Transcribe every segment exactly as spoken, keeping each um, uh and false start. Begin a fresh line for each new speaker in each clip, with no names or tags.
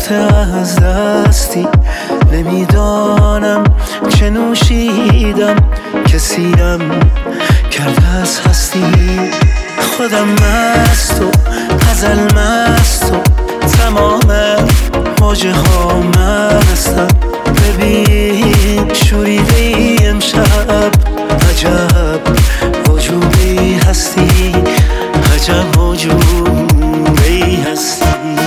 رفته از دستی، نمیدانم چه نوشیدم، کسیم کرده از هستی. خودم مست و غزل مست و تمام موجه ها مستم. ببین شوریده ای امشب، عجب وجودی هستی، عجب وجودی هستی.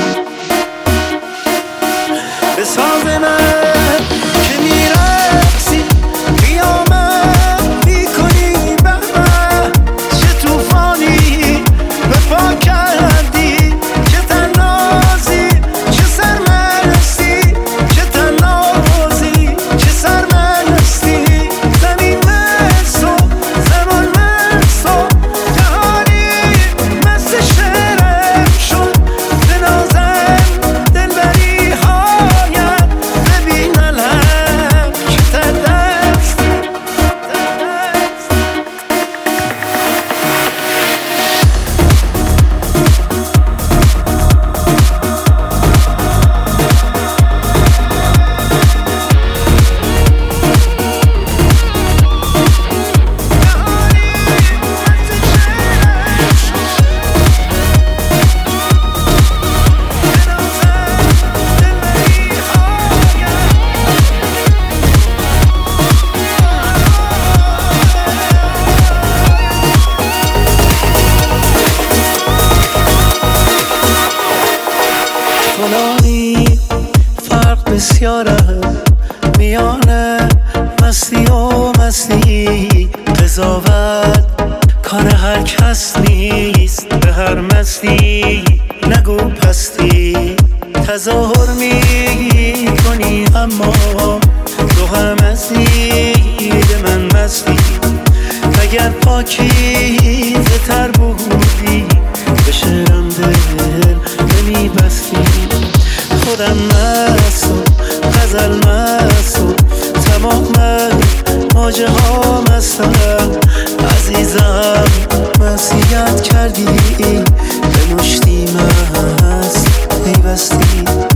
به ساز من که میرقصی قیامت میکنی، به من چه توفانی به پا کردی، چه تنازی چه سرمستی، چه تنازی چه سرمستی. زمین مست و زمان مست و جهانی مست شعرم شد. بنازم دلبری هایم، ببین الهم که در دست. فلانی فرق بسیاره میان مستی و مستی، قضاوت کار هر کس نیست، به هر مستی نگو پستی. تظاهر می کنی اما تو هم از دید من مستی. اگر پاکیزه تر بودی به شعرم دل نمی بستی. خودم مست و غزل مست و تمام موجه ها مستم. عزیزم مسیحیت کردی، به مشتی مست پیوستی.